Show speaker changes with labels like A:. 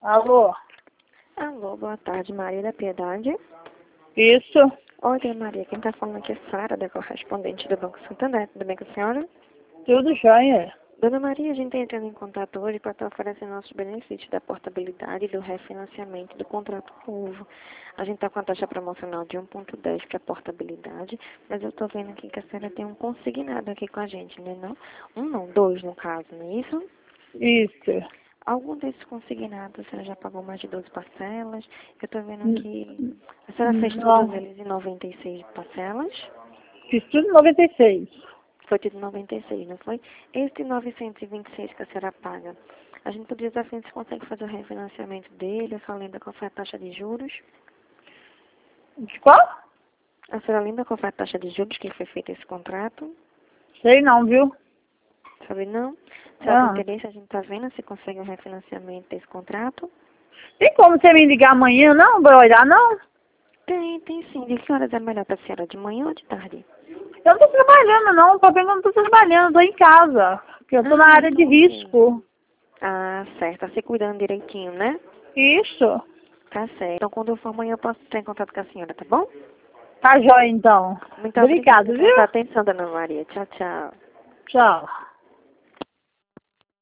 A: Alô?
B: Alô, boa tarde, Maria da Piedade.
A: Isso?
B: Oi, dona Maria, quem está falando aqui é Sara, da correspondente do Banco Santander. Tudo bem com a senhora?
A: Tudo jóia.
B: Dona Maria, a gente está entrando em contato hoje para estar oferecendo nossos benefícios da portabilidade e do refinanciamento do contrato novo. A gente está com a taxa promocional de 1,10 para portabilidade, mas eu estou vendo aqui que a senhora tem um consignado aqui com a gente, né? Não? Um não, dois no caso, não é isso?
A: Isso.
B: Algum desses consignados a senhora já pagou mais de 12 parcelas? Eu estou vendo que a senhora fez todos
A: Não,
B: eles em 96 parcelas?
A: fiz tudo em 96.
B: Foi tudo em 96, não foi? Esse 926 que a senhora paga, a gente poderia estar vendo se consegue fazer o refinanciamento dele, a senhora lembra qual foi a taxa de juros?
A: De qual?
B: A senhora lembra qual foi a taxa de juros que foi feito esse contrato?
A: Sei não, viu?
B: Sabe não? Se algum
A: Ah.
B: interesse, a gente está vendo se consegue o refinanciamento desse contrato?
A: Tem como você me ligar amanhã, não? Pra olhar, não?
B: Tem sim. De que horas é melhor para a senhora? De manhã ou de tarde?
A: Eu não tô trabalhando, não. O problema é que eu não tô trabalhando, tô em casa. Porque eu tô na área de
B: Então, ok.
A: risco.
B: Ah, certo. Tá se cuidando direitinho, né?
A: Isso.
B: Tá certo. Então, quando eu for amanhã, eu posso entrar em contato com a senhora, tá bom?
A: Tá jóia, então.
B: Muito
A: Obrigado,
B: obrigada pela
A: viu?
B: sua atenção, dona Maria. Tchau, tchau.
A: Tchau.